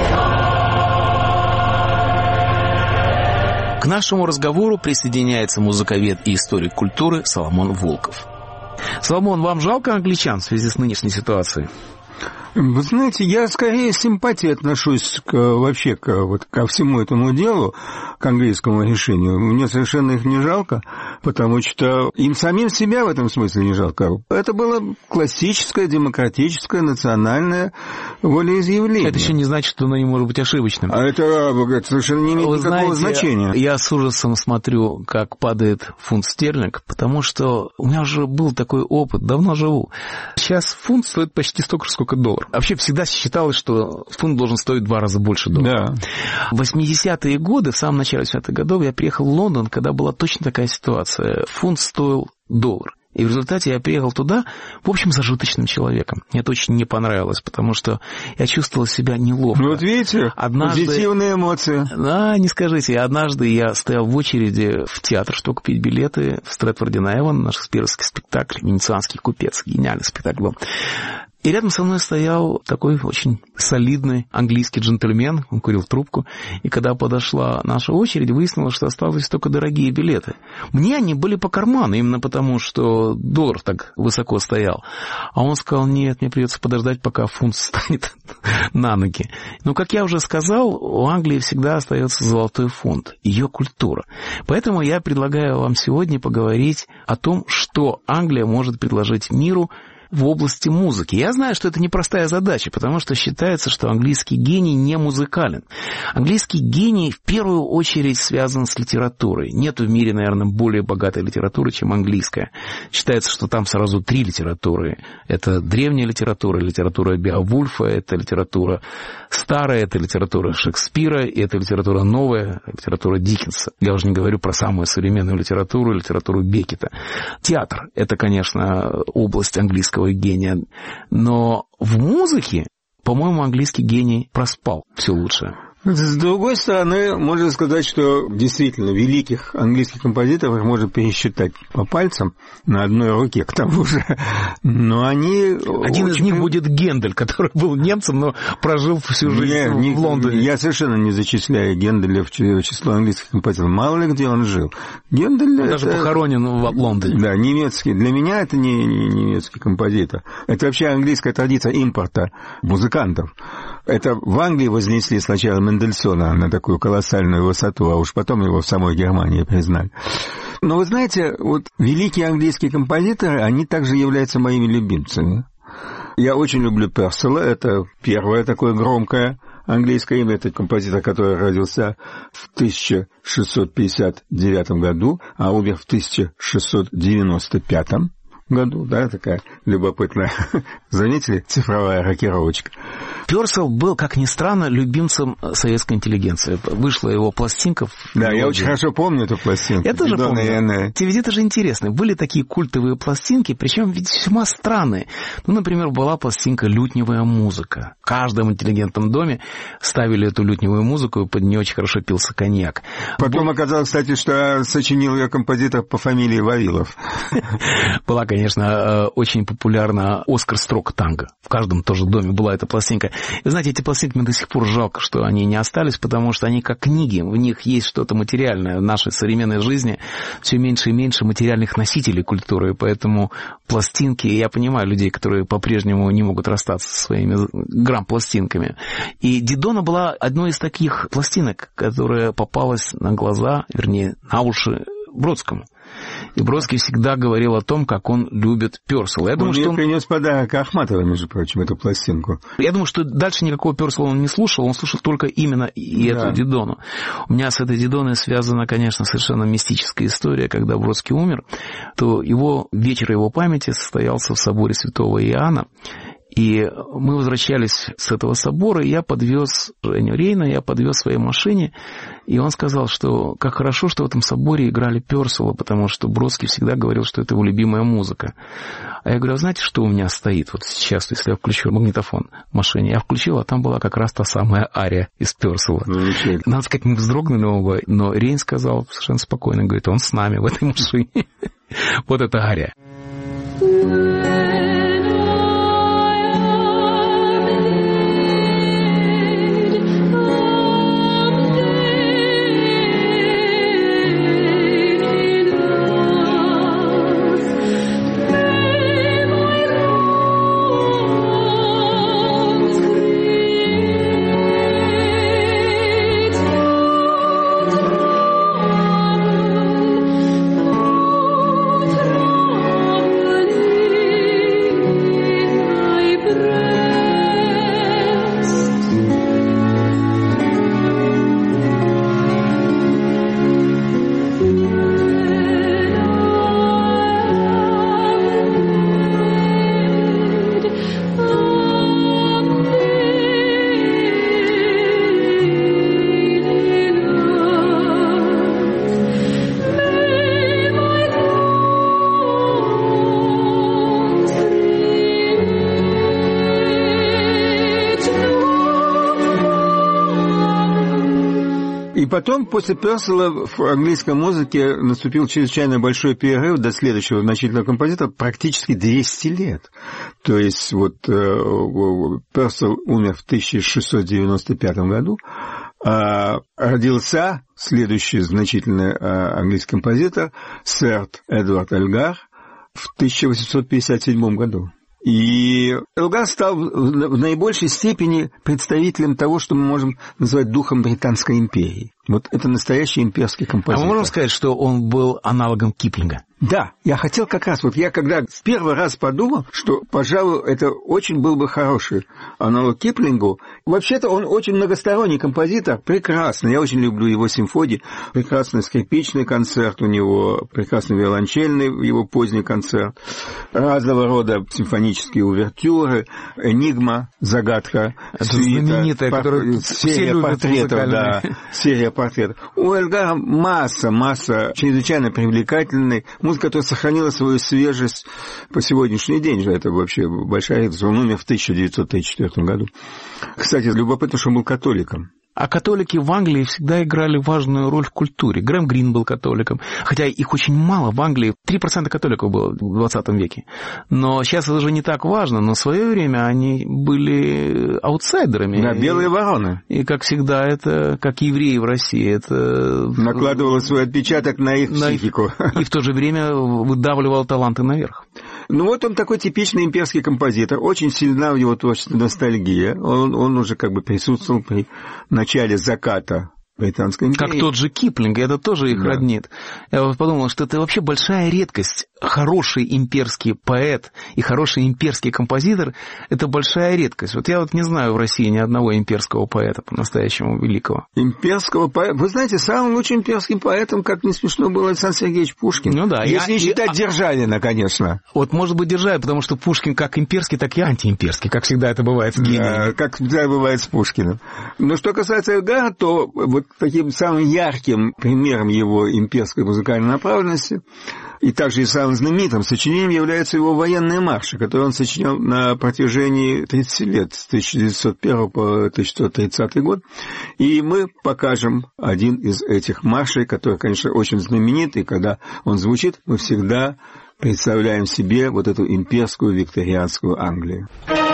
К нашему разговору присоединяется музыковед и историк культуры Соломон Волков. Соломон, вам жалко англичан в связи с нынешней ситуацией? Вы знаете, я скорее с симпатией отношусь вообще ко всему этому делу, к английскому решению. Мне совершенно их не жалко, потому что им самим себя в этом смысле не жалко. Это было классическое, демократическое, национальное волеизъявление. Это еще не значит, что оно не может быть ошибочным. А это совершенно не имеет никакого значения. Я с ужасом смотрю, как падает фунт стерлинг, потому что у меня уже был такой опыт, давно живу. Сейчас фунт стоит почти столько же, сколько доллар. Вообще всегда считалось, что фунт должен стоить в 2 раза больше доллара. Да. В 80-е годы, в самом начале 80-х годов, я приехал в Лондон, когда была точно такая ситуация. Фунт стоил $1. И в результате я приехал туда, в общем, зажиточным человеком. Мне это очень не понравилось, потому что я чувствовал себя неловко. Вот видите, позитивные эмоции. Да, не скажите. Однажды я стоял в очереди в театр, чтобы купить билеты в Стрэтфорде-на-Эвон, наш шекспировский спектакль «Венецианский купец». Гениальный спектакль был. И рядом со мной стоял такой очень солидный английский джентльмен, он курил трубку, и когда подошла наша очередь, выяснилось, что осталось только дорогие билеты. Мне они были по карману, именно потому, что доллар так высоко стоял. А он сказал, нет, мне придется подождать, пока фунт встанет на ноги. Но, как я уже сказал, у Англии всегда остается золотой фунт, ее культура. Поэтому я предлагаю вам сегодня поговорить о том, что Англия может предложить миру, в области музыки. Я знаю, что это непростая задача, потому что считается, что английский гений не музыкален. Английский гений в первую очередь связан с литературой. Нет в мире, наверное, более богатой литературы, чем английская. Считается, что там сразу 3 литературы. Это древняя литература, литература Беовульфа, это литература старая, это литература Шекспира, и это литература новая, литература Диккенса. Я уже не говорю про самую современную литературу, литературу Беккета. Театр — это, конечно, область английского гения, но в музыке, по-моему, английский гений проспал все лучшее. С другой стороны, можно сказать, что действительно великих английских композиторов можно пересчитать по пальцам на одной руке, к тому же. Но они... Один из них будет Гендель, который был немцем, но прожил всю жизнь в Лондоне. Я совершенно не зачисляю Генделя в число английских композиторов. Мало ли где он жил. Гендель... Он даже похоронен в Лондоне. Да, немецкий. Для меня это не немецкий композитор. Это вообще английская традиция импорта музыкантов. Это в Англии вознесли сначала Мендельсона на такую колоссальную высоту, а уж потом его в самой Германии признали. Но вы знаете, вот великие английские композиторы, они также являются моими любимцами. Я очень люблю Перселла, это первое такое громкое английское имя, это композитор, который родился в 1659 году, а умер в 1695 году, да, такая любопытная, заметили, цифровая рокировочка. Перселл был, как ни странно, любимцем советской интеллигенции. Вышла его пластинка. Да, я очень хорошо помню эту пластинку. Я тоже помню. Ведь это же интересно. Были такие культовые пластинки, причем весьма странные. Ну, например, была пластинка «Лютневая музыка». В каждом интеллигентном доме ставили эту лютневую музыку, и под нее очень хорошо пился коньяк. Потом оказалось, кстати, что сочинил ее композитор по фамилии Вавилов. Была, конечно, очень популярна «Оскар Строк» танго. В каждом тоже доме была эта пластинка. И, знаете, эти пластинки мне до сих пор жалко, что они не остались, потому что они как книги, в них есть что-то материальное. В нашей современной жизни все меньше и меньше материальных носителей культуры, и поэтому пластинки, я понимаю людей, которые по-прежнему не могут расстаться со своими грамм-пластинками. И Дидона была одной из таких пластинок, которая попалась на глаза, вернее, на уши Бродскому. И Бродский всегда говорил о том, как он любит Перселла. Он мне принес подарок Ахматова, между прочим, эту пластинку. Я думаю, что дальше никакого Перселла он не слушал, он слушал только именно эту Дидону. У меня с этой Дидоной связана, конечно, совершенно мистическая история. Когда Бродский умер, то вечер его памяти состоялся в соборе Святого Иоанна. И мы возвращались с этого собора, и я подвез Женю Рейна, я подвез в своей машине, и он сказал, что как хорошо, что в этом соборе играли Перселла, потому что Бродский всегда говорил, что это его любимая музыка. А я говорю, а знаете, что у меня стоит вот сейчас, если я включу магнитофон в машине? Я включил, а там была как раз та самая ария из Перселла. Надо сказать, мы вздрогнули оба, но Рейн сказал совершенно спокойно, говорит, он с нами в этой машине. Вот это ария. Потом, после Перселла, в английской музыке наступил чрезвычайно большой перерыв до следующего значительного композитора, практически 200 лет. То есть вот Перселл умер в 1695 году, а родился следующий значительный английский композитор, сэр Эдвард Элгар, в 1857 году. И Элгар стал в наибольшей степени представителем того, что мы можем называть духом Британской империи. Вот это настоящий имперский композитор. А мы можем сказать, что он был аналогом Киплинга? Да, я хотел как раз, вот я когда в первый раз подумал, что, пожалуй, это очень был бы хороший аналог Киплингу. Вообще-то он очень многосторонний композитор, прекрасный. Я очень люблю его симфонии. Прекрасный скрипичный концерт у него, прекрасный виолончельный его поздний концерт, разного рода симфонические увертюры, энигма, загадка, знаменитая, которую серия портретов, да, серия портретов. У Эльгара масса чрезвычайно привлекательной. Музыка, которая сохранила свою свежесть по сегодняшний день. Это вообще большая редкость. Он умер в 1934 году. Кстати, любопытно, что он был католиком. А католики в Англии всегда играли важную роль в культуре. Грэм Грин был католиком, хотя их очень мало в Англии. 3% католиков было в 20 веке. Но сейчас это уже не так важно, но в свое время они были аутсайдерами. Да, белые вороны. И, как всегда, это, как евреи в России, это... накладывало свой отпечаток на их психику. И в то же время выдавливало таланты наверх. Ну вот он такой типичный имперский композитор. Очень сильна в его творчестве ностальгия. Он уже как бы присутствовал при начале заката Британской империи. Как тот же Киплинг, это тоже их роднит. Я вот подумал, что это вообще большая редкость. Хороший имперский поэт и хороший имперский композитор – это большая редкость. Вот я вот не знаю в России ни одного имперского поэта по-настоящему великого. Имперского поэта? Вы знаете, самым лучшим имперским поэтом, как не смешно, был Александр Сергеевич Пушкин. Ну да. Если не считать Державина, конечно. Вот может быть Державин, потому что Пушкин как имперский, так и антиимперский, как всегда это бывает с гениями. Да, как всегда бывает с Пушкиным. Но что касается Эльгара, то вот таким самым ярким примером его имперской музыкальной направленности и также и самым знаменитым сочинением являются его военные марши, которые он сочинял на протяжении 30 лет, с 1901 по 1930 год. И мы покажем один из этих маршей, который, конечно, очень знаменит, и когда он звучит, мы всегда представляем себе вот эту имперскую викторианскую Англию.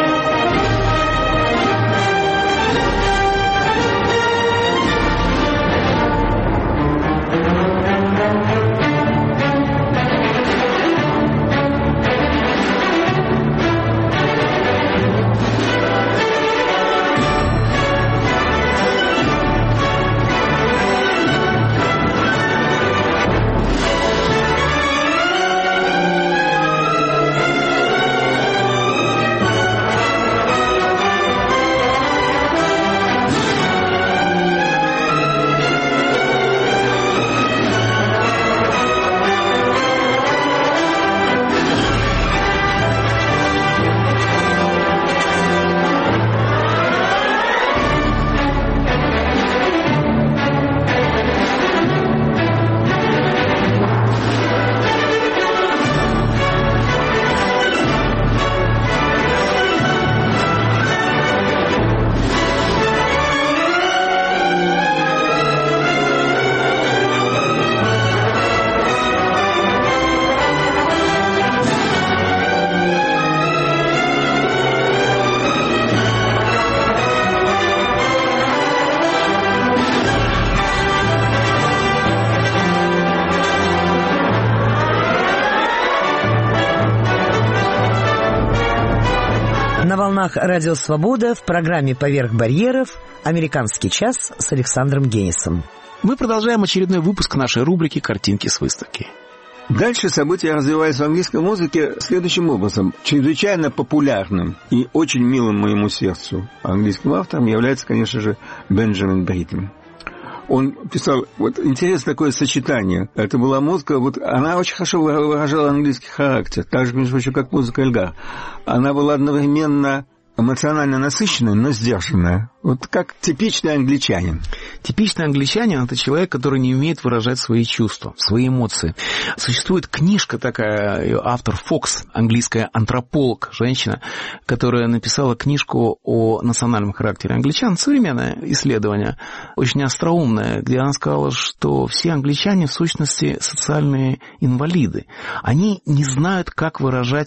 На волнах Радио Свобода в программе «Поверх барьеров» «Американский час» с Александром Генисом. Мы продолжаем очередной выпуск нашей рубрики «Картинки с выставки». Дальше события развиваются в английской музыке следующим образом. Чрезвычайно популярным и очень милым моему сердцу английским автором является, конечно же, Бенджамин Бриттен. Он писал, вот интересное такое сочетание. Это была музыка, вот она очень хорошо выражала английский характер, так же, между прочим, как музыка Эльгара. Она была одновременно эмоционально насыщенная, но сдержанная. Вот как типичный англичанин. Типичный англичанин – это человек, который не умеет выражать свои чувства, свои эмоции. Существует книжка такая, ее автор Фокс, английская антрополог, женщина, которая написала книжку о национальном характере англичан, современное исследование, очень остроумное, где она сказала, что все англичане в сущности социальные инвалиды. Они не знают, как выражать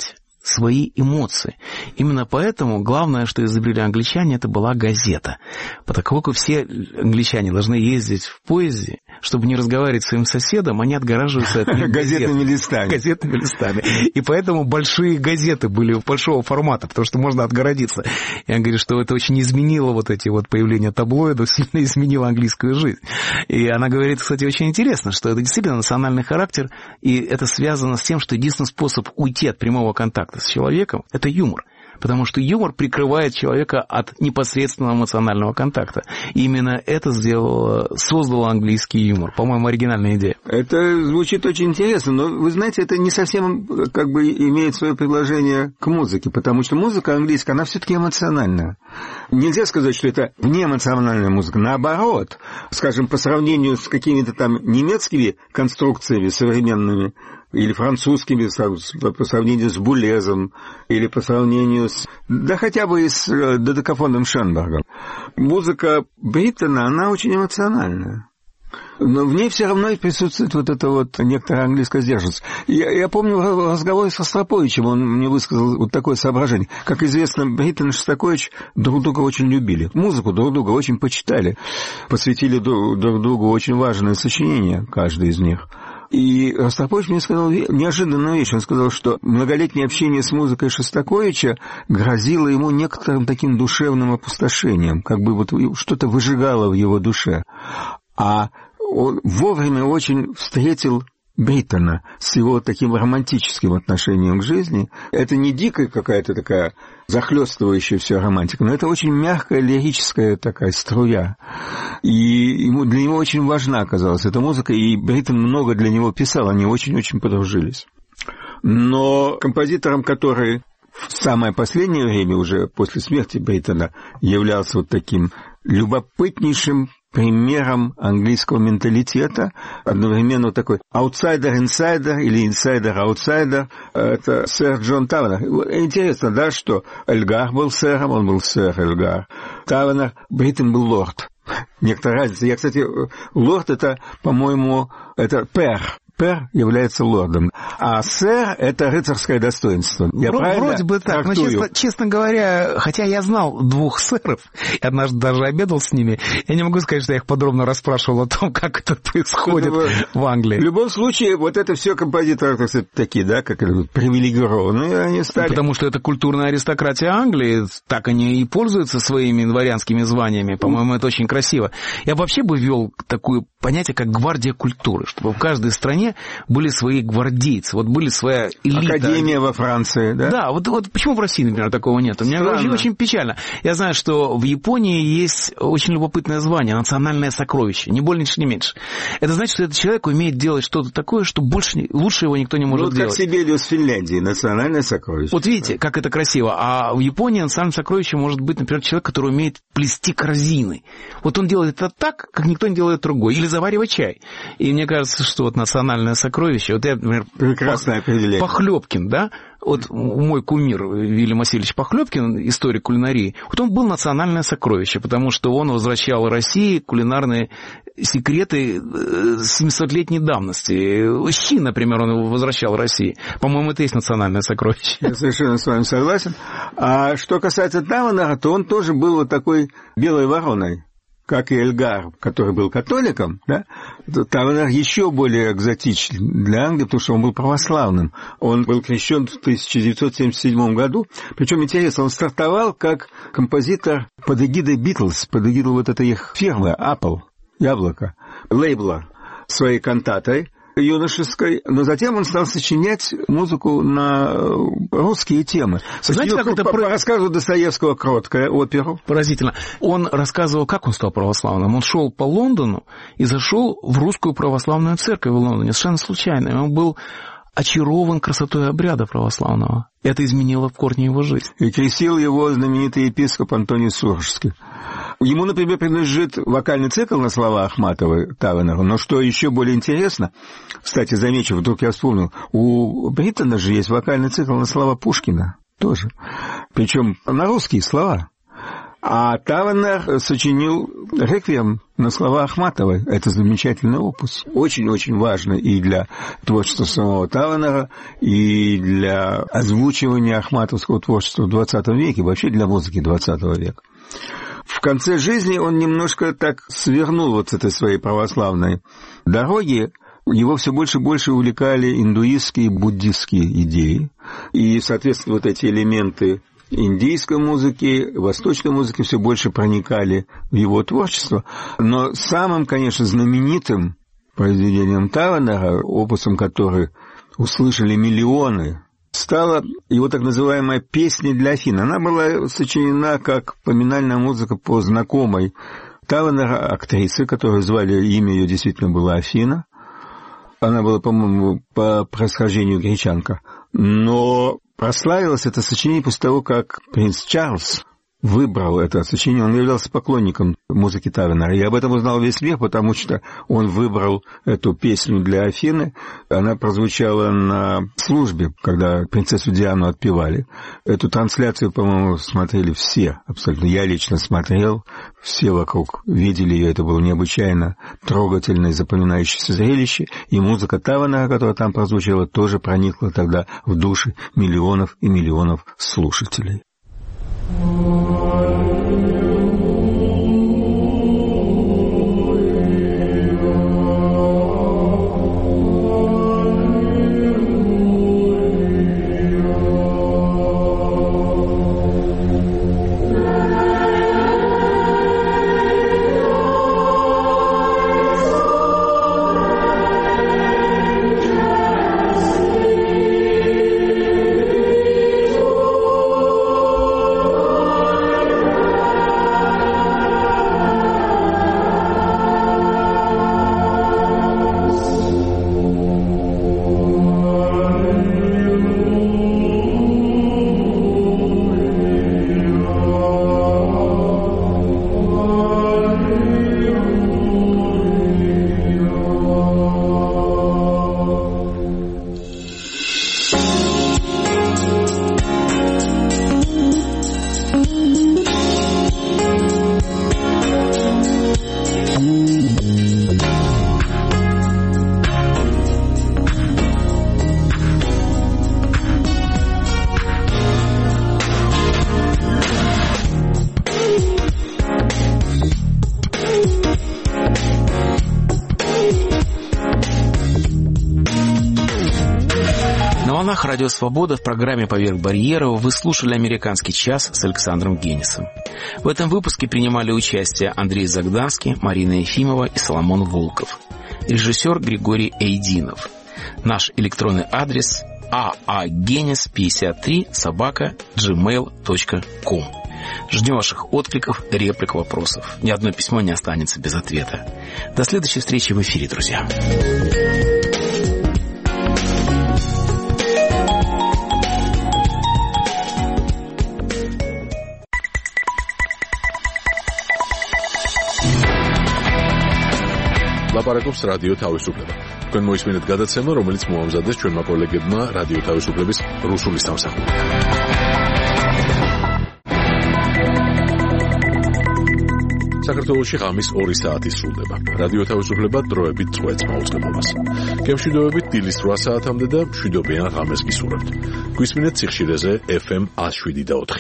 свои эмоции. Именно поэтому главное, что изобрели англичане, это была газета. Поскольку все англичане должны ездить в поезде, чтобы не разговаривать с своим соседом, они отгораживаются от них газетными листами. И поэтому большие газеты были большого формата, потому что можно отгородиться. И он говорит, что это очень изменило вот эти вот появления таблоидов, сильно изменило английскую жизнь. И она говорит, кстати, очень интересно, что это действительно национальный характер, и это связано с тем, что единственный способ уйти от прямого контакта с человеком – это юмор. Потому что юмор прикрывает человека от непосредственного эмоционального контакта. И именно это создало английский юмор. По-моему, оригинальная идея. Это звучит очень интересно, но, вы знаете, это не совсем как бы имеет свое приложение к музыке, потому что музыка английская, она все-таки эмоциональная. Нельзя сказать, что это неэмоциональная музыка. Наоборот, скажем, по сравнению с какими-то там немецкими конструкциями современными, или французскими, по сравнению с Булезом, или по сравнению с... да хотя бы и с додекафоном Шенбергом. Музыка Бриттона, она очень эмоциональная. Но в ней все равно присутствует вот эта вот некоторая английская сдержанность. Я помню в разговоре с Ростроповичем, он мне высказал вот такое соображение. Как известно, Бриттон и Шостакович друг друга очень любили. Музыку друг друга очень почитали. Посвятили друг другу очень важные сочинения, каждый из них. И Ростропович мне сказал неожиданную вещь. Он сказал, что многолетнее общение с музыкой Шостаковича грозило ему некоторым таким душевным опустошением, как бы вот что-то выжигало в его душе. А он вовремя очень встретил Бриттона с его таким романтическим отношением к жизни. Это не дикая какая-то такая захлёстывающая все романтика, но это очень мягкая лирическая такая струя. И для него очень важна оказалась эта музыка, и Бриттон много для него писал, они очень-очень подружились. Но композитором, который в самое последнее время, уже после смерти Бриттона, являлся вот таким любопытнейшим примером английского менталитета, одновременно такой аутсайдер-инсайдер или инсайдер-аутсайдер, это сэр Джон Тавенер. Интересно, да, что Элгар был сэром, он был сэр Элгар. Тавенер, Бриттон был лорд. Некоторая разница. Кстати, лорд это, по-моему, это пэр. Пэр является лордом, а сэр — это рыцарское достоинство. Я вроде бы так, трактую? Но, честно говоря, хотя я знал двух сэров, и однажды даже обедал с ними, я не могу сказать, что я их подробно расспрашивал о том, как это происходит в Англии. В любом случае, вот это все композиторы, так сказать, такие, да, как привилегированные они стали. Потому что это культурная аристократия Англии, так они и пользуются своими дворянскими званиями, по-моему, это очень красиво. Я вообще бы ввел такое понятие, как гвардия культуры, чтобы в каждой стране были свои гвардейцы, вот были своя элита. Академия во Франции, да? Да, вот почему в России, например, такого нет? Мне очень печально. Я знаю, что в Японии есть очень любопытное звание, национальное сокровище, ни больше, ни меньше. Это значит, что этот человек умеет делать что-то такое, что лучше его никто не может делать. Вот как Сибелиус в Финляндии, национальное сокровище. Вот видите, как это красиво. А в Японии национальное сокровище может быть, например, человек, который умеет плести корзины. Вот он делает это так, как никто не делает другой. Или заваривать чай. И мне кажется, что вот национальное сокровище. Вот я, например, прекрасное определение. Похлёбкин, да? Вот мой кумир Вильям Васильевич Похлёбкин, историк кулинарии, вот он был национальное сокровище, потому что он возвращал России кулинарные секреты 700-летней давности. Щи, например, он возвращал России. По-моему, это и есть национальное сокровище. Я совершенно с вами согласен. А что касается Тавенера, то он тоже был вот такой белой вороной, как и Элгар, который был католиком, да, Тавенер еще более экзотичен для Англии, потому что он был православным. Он был крещен в 1977 году. Причем интересно, он стартовал как композитор под эгидой Битлз, под эгидой вот этой их фирмы Apple, яблоко, лейбла, своей кантатой юношеской, но затем он стал сочинять музыку на русские темы. Знаете, как это по рассказу Достоевского «Кроткая», оперу. Поразительно. Он рассказывал, как он стал православным. Он шел по Лондону и зашел в русскую православную церковь в Лондоне. Совершенно случайно. И он был очарован красотой обряда православного. Это изменило в корне его жизнь. И крестил его знаменитый епископ Антоний Сурожский. Ему, например, принадлежит вокальный цикл на слова Ахматовой Тавенеру. Но что еще более интересно, кстати, замечу, вдруг я вспомнил, у Бриттона же есть вокальный цикл на слова Пушкина тоже. Причем на русские слова. А Таванер сочинил реквием на слова Ахматовой. Это замечательный опус. Очень-очень важно и для творчества самого Таванера, и для озвучивания ахматовского творчества в 20 веке, вообще для музыки 20 века. В конце жизни он немножко так свернул вот с этой своей православной дороги. Его все больше и больше увлекали индуистские и буддистские идеи. И, соответственно, вот эти элементы индийской музыки, восточной музыки все больше проникали в его творчество. Но самым, конечно, знаменитым произведением Таванера, опусом который услышали миллионы, стала его так называемая «Песня для Афин». Она была сочинена как поминальная музыка по знакомой Таванера актрисе, которую звали, имя ее действительно было Афина. Она была, по-моему, по происхождению гречанка. Но прославилось это сочинение после того, как принц Чарльз выбрал это сочинение. Он являлся поклонником музыки Таванера. И об этом узнал весь мир, потому что он выбрал эту песню для Афины. Она прозвучала на службе, когда принцессу Диану отпевали. Эту трансляцию, по-моему, смотрели все абсолютно. Я лично смотрел, все вокруг видели ее. Это было необычайно трогательное, запоминающееся зрелище. И музыка Таванера, которая там прозвучала, тоже проникла тогда в души миллионов и миллионов слушателей. Радио «Свобода» в программе «Поверх барьеров» вы слушали «Американский час» с Александром Генисом. В этом выпуске принимали участие Андрей Загданский, Марина Ефимова и Соломон Волков. Режиссер Григорий Эйдинов. Наш электронный адрес aagenis53@gmail.com. Ждем ваших откликов, реплик, вопросов. Ни одно письмо не останется без ответа. До следующей встречи в эфире, друзья. ლაპარაკობს რადიო თავისუფლება. თქვენ მოისმინეთ გადაცემა, რომელიც მოამზადეს ჩვენმა კოლეგებმა რადიო თავისუფლების რუსული სამსახური. საქართველოში ღამის 2 საათი სრულდება. რადიო თავისუფლება დროებით წვეთს მაუწყებლობას. გემშვიდობებით დილის 8 საათამდე და მშვიდობიან ღამეს გისურვებთ. გვისმინეთ სიხშირეზე FM 107.4.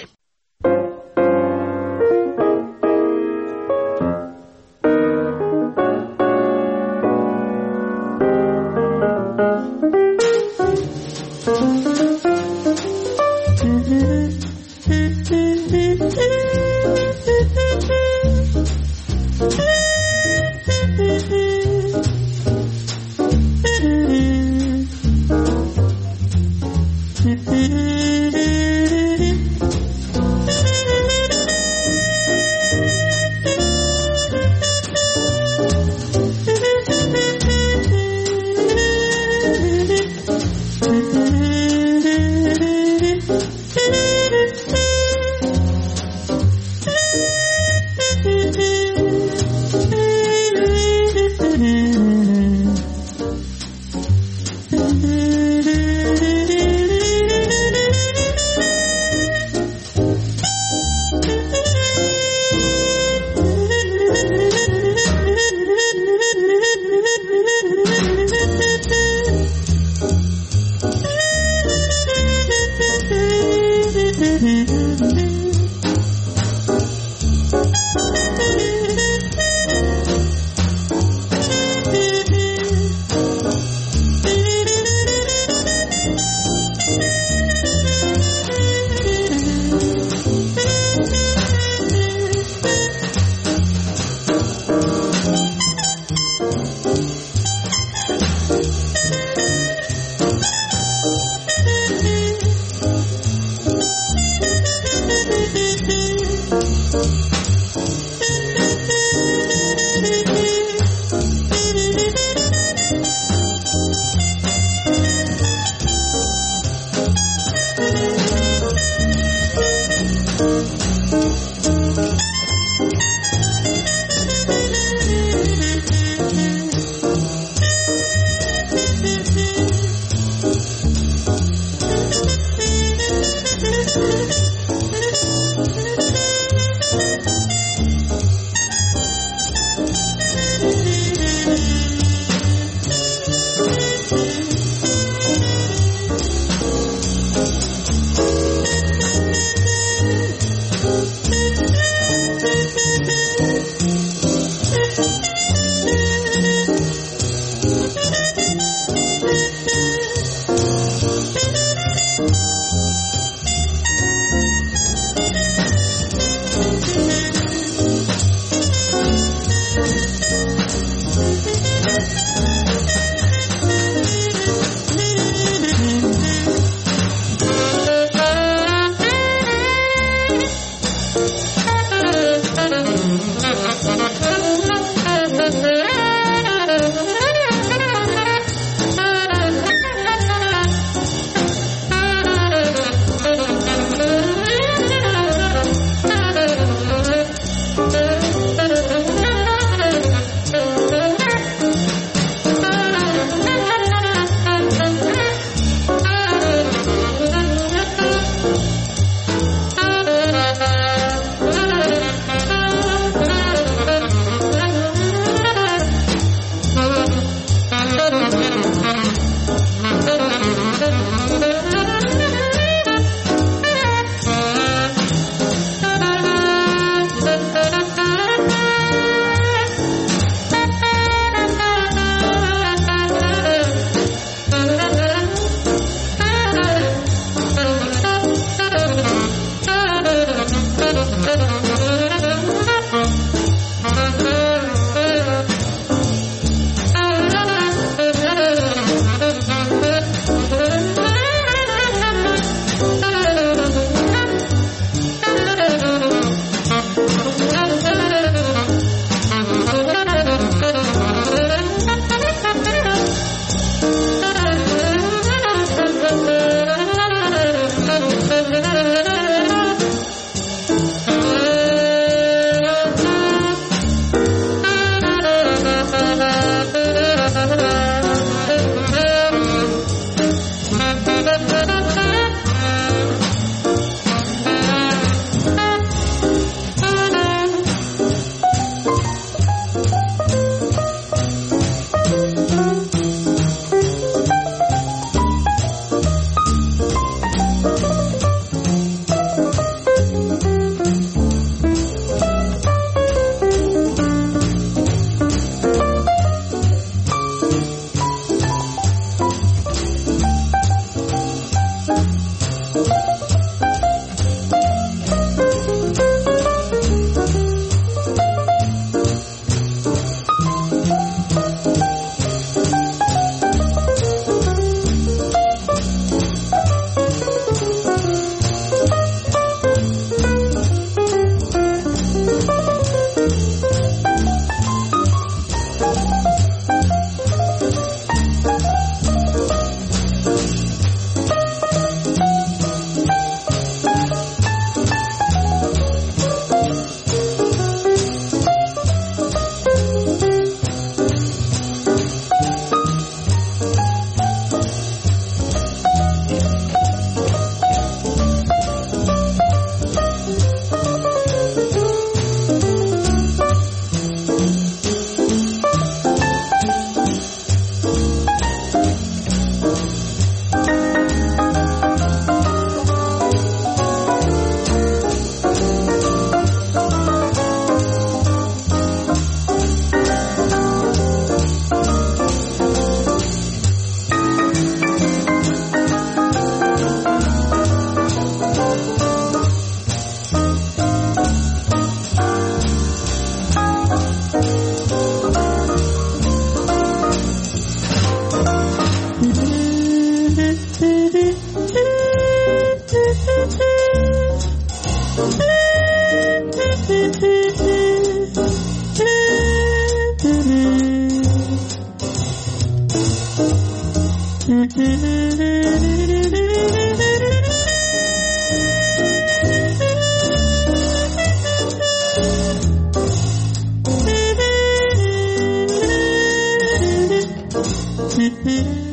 Mm-hmm.